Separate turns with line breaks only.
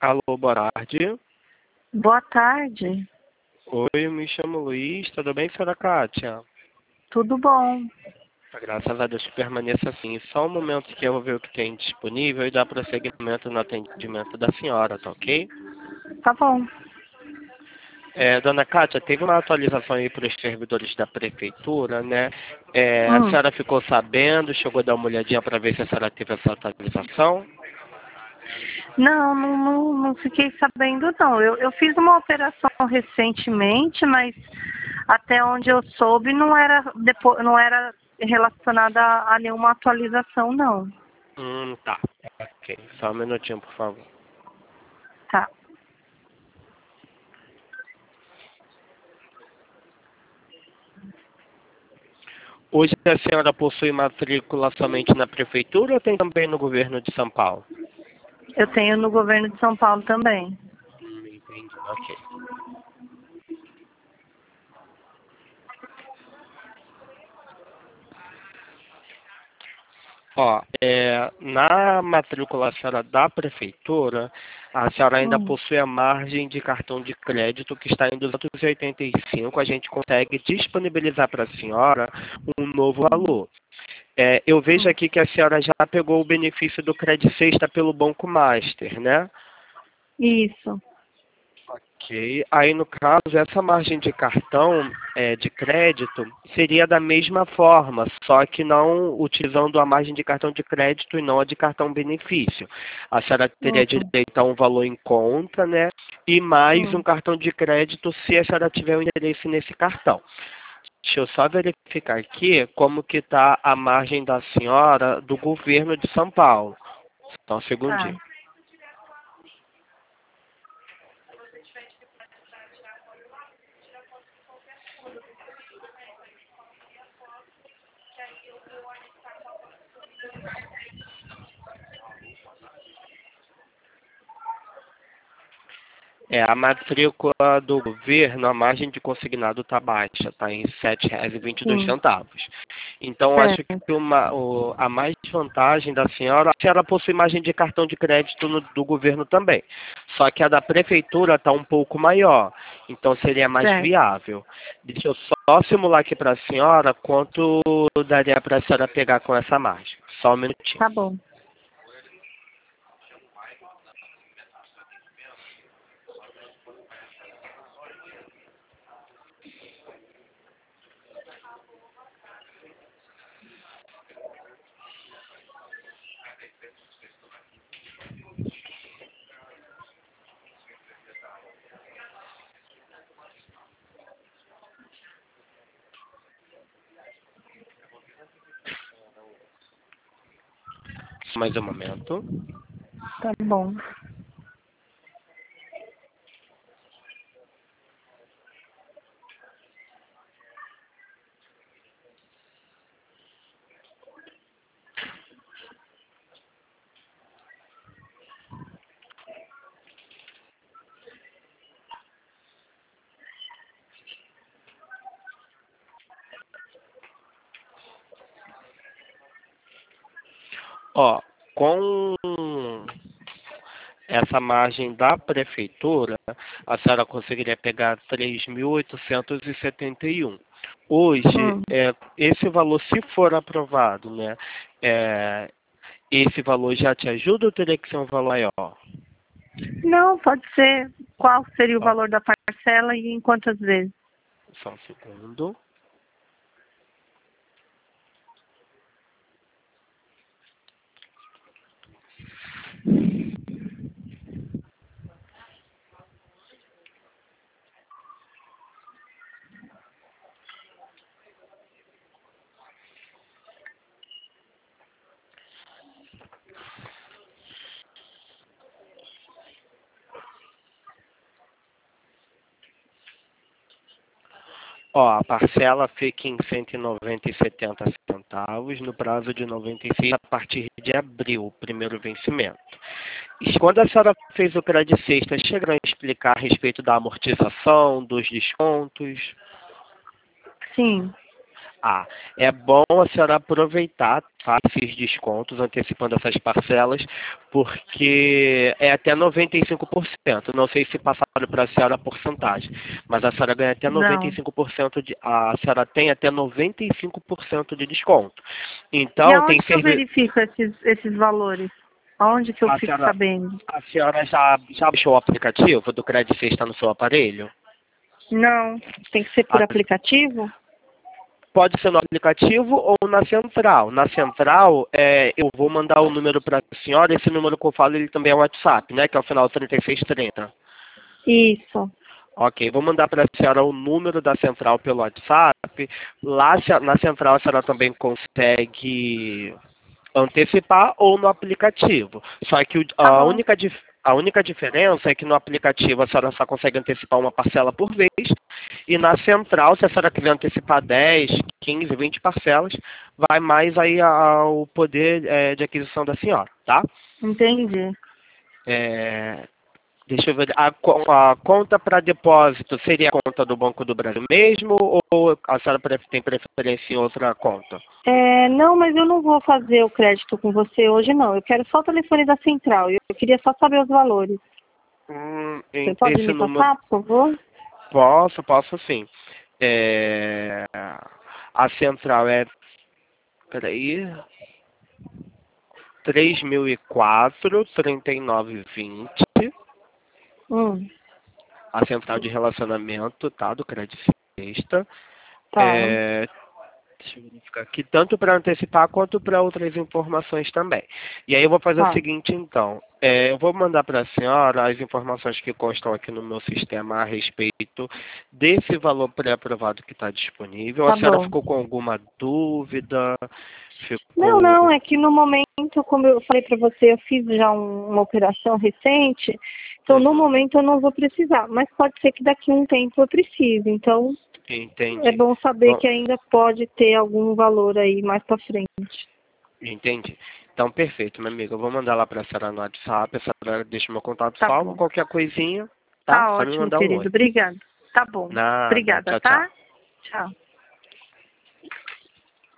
Alô, boa tarde.
Boa tarde.
Oi, eu me chamo Luiz, tudo bem, senhora Kátia?
Tudo bom?
Graças a Deus que permaneça assim. Só um momento que eu vou ver o que tem disponível e dar prosseguimento no atendimento da senhora, tá ok?
Tá bom.
Dona Kátia, teve uma atualização aí para os servidores da prefeitura, né? A
Hum.
senhora ficou sabendo, chegou a dar uma olhadinha para ver se a senhora teve essa atualização?
Não fiquei sabendo não. Eu fiz uma operação recentemente, mas até onde eu soube não era relacionada a nenhuma atualização, não.
Tá. Ok. Só um minutinho, por favor.
Tá.
Hoje a senhora possui matrícula somente na prefeitura ou tem também no governo de São Paulo?
Eu tenho no governo de São Paulo também.
Entendi. Ok. Na matrícula senhora da prefeitura, a senhora ainda
Hum.
possui a margem de cartão de crédito que está em 285. A gente consegue disponibilizar para a senhora um novo valor. Eu vejo aqui que a senhora já pegou o benefício do Credit Sexta pelo Banco Master, né?
Isso.
Ok. Aí, no caso, essa margem de cartão de crédito seria da mesma forma, só que não utilizando a margem de cartão de crédito e não a de cartão benefício. A senhora teria
Hum.
direito a um valor em conta, né? E mais um
Hum.
cartão de crédito se a senhora tiver o interesse nesse cartão. Deixa eu só verificar aqui como que está a margem da senhora do governo de São Paulo. Só um
Tá.
segundinho. A matrícula do governo, a margem de consignado está baixa, está em R$ 7,22.
Sim.
Então, acho que
Certo.
a mais vantagem da senhora, a senhora possui margem de cartão de crédito do governo também. Só que a da prefeitura está um pouco maior, então seria mais
Certo.
viável. Deixa eu só simular aqui para a senhora quanto daria para a senhora pegar com essa margem. Só um minutinho.
Tá bom.
Mais um momento.
Tá bom.
Com essa margem da prefeitura, a senhora conseguiria pegar 3.871. Hoje,
Hum.
esse valor, se for aprovado, né, esse valor já te ajuda ou teria que ser um valor maior?
Não, pode ser. Qual seria o
Ó,
valor da parcela e em quantas vezes?
só um segundo. A parcela fica em 190,70 no prazo de 96 a partir de abril, primeiro vencimento. E quando a senhora fez o Credit Sexta, chegaram a explicar a respeito da amortização, dos descontos?
Sim.
É bom a senhora aproveitar, tá, esses descontos, antecipando essas parcelas, porque é até 95%. Não sei se passaram para a senhora a porcentagem, mas a senhora ganha até
Não.
95% a senhora tem até 95% de desconto.
E
Então, tem
aonde que eu
serviço.
verifico esses valores? Aonde que eu fico sabendo?
A senhora já baixou o aplicativo do Crédito Sexta no seu aparelho?
Não. Tem que ser por aplicativo?
Pode ser no aplicativo ou na central. Na central, eu vou mandar o número para a senhora. Esse número que eu falo, ele também é o WhatsApp, né? Que é o final 3630.
Isso.
Ok, vou mandar para a senhora o número da central pelo WhatsApp. Lá na central a senhora também consegue antecipar ou no aplicativo. Só que
Tá
a
bom.
única diferença é que no aplicativo a senhora só consegue antecipar uma parcela por vez e na central, se a senhora quiser antecipar 10, 15, 20 parcelas, vai mais aí ao poder de aquisição da senhora, tá?
Entendi.
É, deixa eu ver, a conta para depósito seria a conta do Banco do Brasil mesmo ou a senhora tem preferência em outra conta?
Não, mas eu não vou fazer o crédito com você hoje, não. Eu quero só o telefone da central. Eu queria só saber os valores. Você pode
Esse
me
número,
passar, por favor?
posso sim. A central peraí, 3004 3920.
Hum,
A central de relacionamento, tá, do Crédito Sexta.
tá.
Deixa eu verificar aqui, tanto para antecipar quanto para outras informações também. E aí eu vou fazer o
Tá.
seguinte, então. Eu vou mandar para a senhora as informações que constam aqui no meu sistema a respeito desse valor pré-aprovado que está disponível. A
Tá
senhora
bom.
ficou com alguma dúvida?
Não,
Ficou...
não, é que no momento, como eu falei para você, eu fiz já uma operação recente, então no
Uhum,
momento eu não vou precisar, mas pode ser que daqui a um tempo eu precise. Então é
entendi.
bom saber
Bom,
que ainda pode ter algum valor aí mais para frente.
entendi. Então, perfeito, minha amiga. Eu vou mandar lá para a senhora no WhatsApp. A senhora deixa meu contato
Tá
salvo.
bom.
Qualquer coisinha, tá?
Tá
Só me
ótimo,
mandar um
querido.
oi.
Obrigada. Tá bom.
Nada.
Obrigada,
Tchau,
tá?
tchau.
Tchau.